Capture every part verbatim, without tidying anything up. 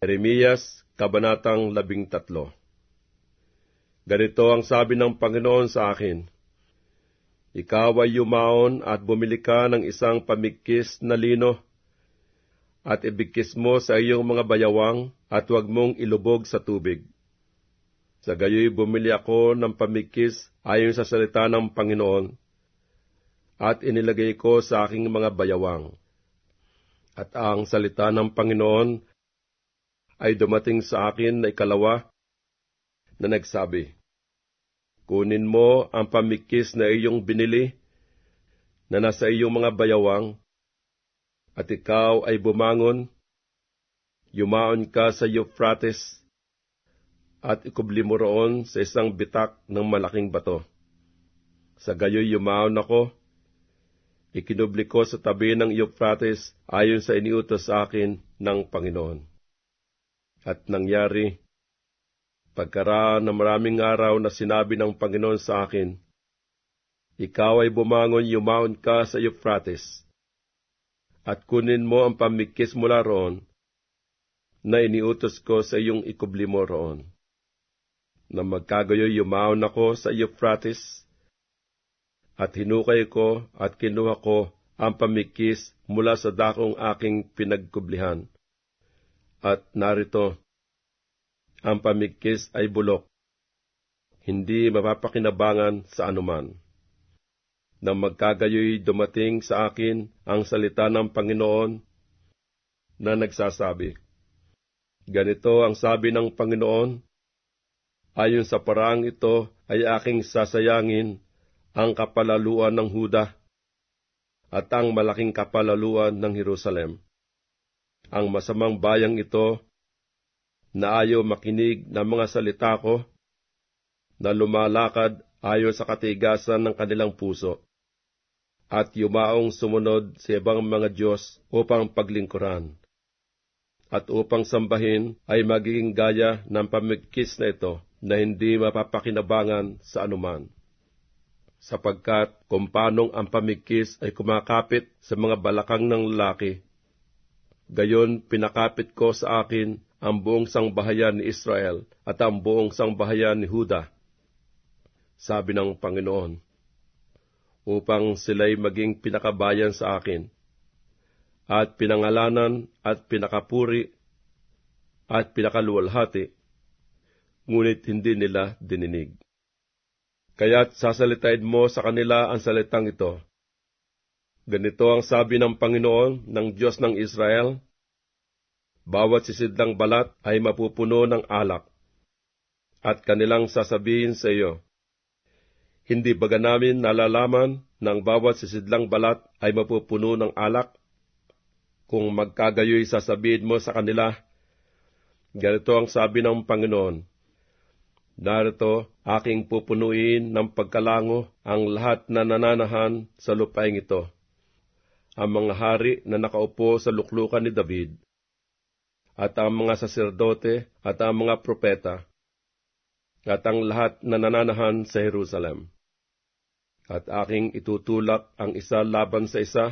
Jeremias, Kabanatang labing tatlo. Ganito ang sabi ng Panginoon sa akin, Ikaw ay yumaon at bumili ka ng isang pamigkis na lino, at ibigkis mo sa iyong mga bayawang, at huwag mong ilubog sa tubig. Sa gayoy bumili ako ng pamigkis ayon sa salita ng Panginoon, at inilagay ko sa aking mga bayawang. At ang salita ng Panginoon ay dumating sa akin na ikalawa, na nagsabi, Kunin mo ang pamigkis na iyong binili, na nasa iyong mga bayawang, at ikaw ay bumangon, yumaon ka sa Euphrates, at ikubli mo roon sa isang bitak ng malaking bato. Sa gayoy yumaon ako, ikinubli ko sa tabi ng Euphrates ayon sa iniutos sa akin ng Panginoon. At nangyari, pagkaraan ng maraming araw na sinabi ng Panginoon sa akin, Ikaw ay bumangon, yumaon ka sa Euphrates, at kunin mo ang pamigkis mula roon, na iniutos ko sa iyong ikubli mo roon. Na magkagayoy yumaon ako sa Euphrates, at hinukay ko at kinuha ko ang pamigkis mula sa dakong aking pinagkublihan. At narito, ang pamigkis ay bulok, hindi mapapakinabangan sa anuman. Nang magkagayoy dumating sa akin ang salita ng Panginoon na nagsasabi, Ganito ang sabi ng Panginoon, ayon sa paraang ito ay aking sasayangin ang kapalaluan ng Huda at ang malaking kapalaluan ng Jerusalem. Ang masamang bayang ito na ayaw makinig ng mga salita ko, na lumalakad ayon sa katigasan ng kanilang puso, at yumaong sumunod sa ibang mga Diyos upang paglingkuran, at upang sambahin ay magiging gaya ng pamigkis na ito na hindi mapapakinabangan sa anuman. Sapagkat kung paanong ang pamigkis ay kumakapit sa mga balakang ng lalaki, gayon pinakapit ko sa akin ang buong sangbahayan ni Israel at ang buong sangbahayan ni Huda, sabi ng Panginoon, upang sila'y maging pinakabayan sa akin, at pinangalanan at pinakapuri at pinakaluwalhati, ngunit hindi nila dininig. Kaya't sasalitain mo sa kanila ang salitang ito. Ganito ang sabi ng Panginoon, ng Diyos ng Israel, Bawat sisidlang balat ay mapupuno ng alak, at kanilang sasabihin sa iyo, Hindi baga namin nalalaman na ang bawat sisidlang balat ay mapupuno ng alak? Kung magkagayoy sasabihin mo sa kanila, Ganito ang sabi ng Panginoon, Narito, aking pupunuin ng pagkalango ang lahat na nananahan sa lupaing ito, ang mga hari na nakaupo sa luklukan ni David, at ang mga saserdote at ang mga propeta, at ang lahat na nananahan sa Jerusalem. At aking itutulak ang isa laban sa isa,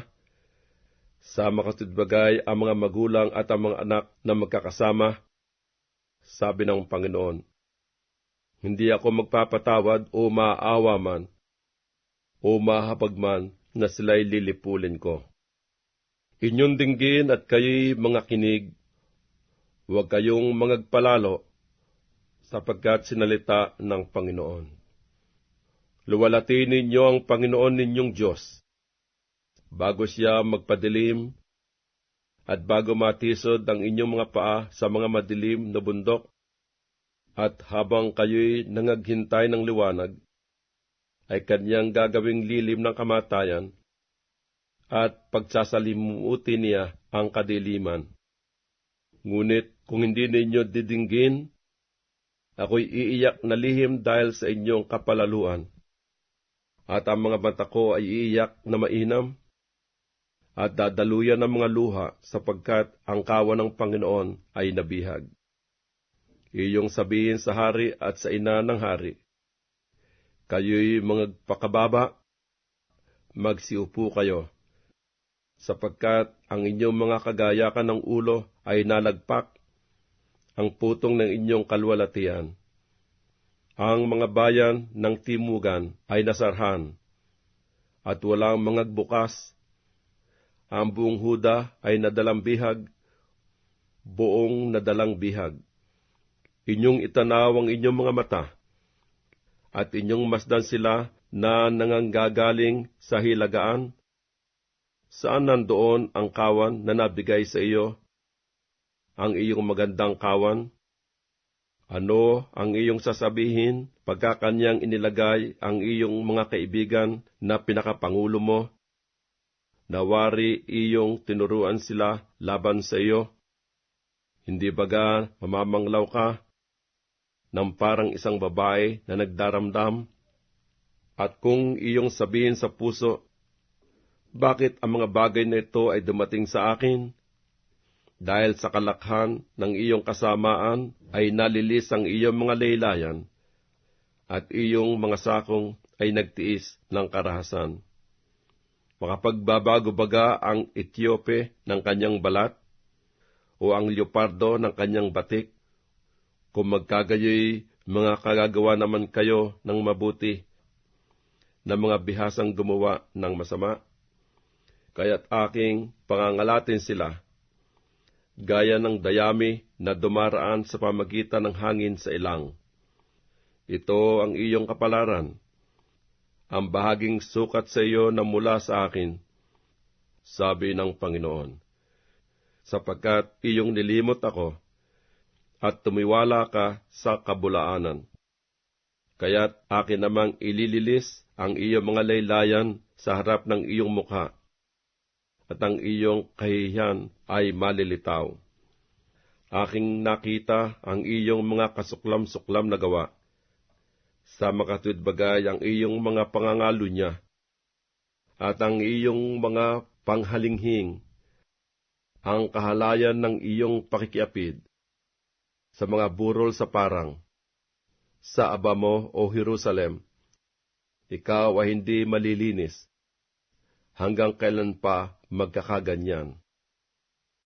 sa makatudbagay ang mga magulang at ang mga anak na magkakasama, sabi ng Panginoon. Hindi ako magpapatawad o maaawa man, o mahabag man na sila'y lilipulin ko. Inyong dinggin at kayo'y mga kinig, huwag kayong mangagpalalo, sapagkat sinalita ng Panginoon. Luwalatin ninyo ang Panginoon ninyong Diyos, bago siya magpadilim, at bago matisod ang inyong mga paa sa mga madilim na bundok, at habang kayo'y nangaghintay ng liwanag, ay kanyang gagawing lilim ng kamatayan, at pagsasalimutin niya ang kadiliman. Ngunit kung hindi ninyo didinggin, ako'y iiyak na lihim dahil sa inyong kapalaluan, at ang mga mata ko ay iiyak na mainam, at dadaluyan ng mga luha sapagkat ang kawa ng Panginoon ay nabihag. Iyong sabihin sa hari at sa ina ng hari, Kayo'y magpakababa, magsiupo kayo, sapagkat ang inyong mga kagayakan ng ulo ay nalagpak, ang putong ng inyong kalwalatian. Ang mga bayan ng timugan ay nasarhan, at walang mga bukas. Ang buong Huda ay nadalang bihag, buong nadalang bihag. Inyong itanaw ang inyong mga mata, at inyong masdan sila na nanganggagaling sa hilagaan. Saan nandoon ang kawan na nabigay sa iyo? Ang iyong magandang kawan? Ano ang iyong sasabihin pagka kanyang inilagay ang iyong mga kaibigan na pinakapangulo mo? Nawari iyong tinuruan sila laban sa iyo? Hindi baga mamamanglaw ka ng parang isang babae na nagdaramdam? At kung iyong sabihin sa puso, bakit ang mga bagay na ito ay dumating sa akin? Dahil sa kalakhan ng iyong kasamaan ay nalilis ang iyong mga laylayan, at iyong mga sakong ay nagtiis ng karahasan. Makapagbabago baga ang Etiope ng kanyang balat, o ang leopardo ng kanyang batik? Kung magkagayoy, mga kagagawa naman kayo ng mabuti, na mga bihasang gumawa ng masama. Kaya't aking pangangalatin sila, gaya ng dayami na dumaraan sa pamagitan ng hangin sa ilang. Ito ang iyong kapalaran, ang bahaging sukat sa iyo na mula sa akin, sabi ng Panginoon. Sapagkat iyong nilimot ako, at tumiwala ka sa kabulaanan. Kaya't akin namang ilililis ang iyong mga laylayan sa harap ng iyong mukha, at ang iyong kahihiyan ay malilitaw. Aking nakita ang iyong mga kasuklam-suklam na gawa, sa makatwid bagay ang iyong mga pangangalunya, at ang iyong mga panghalinghing, ang kahalayan ng iyong pakikiapid, sa mga burol sa parang. Sa aba mo, O Jerusalem, ikaw ay hindi malilinis. Hanggang kailan pa magkakaganyan?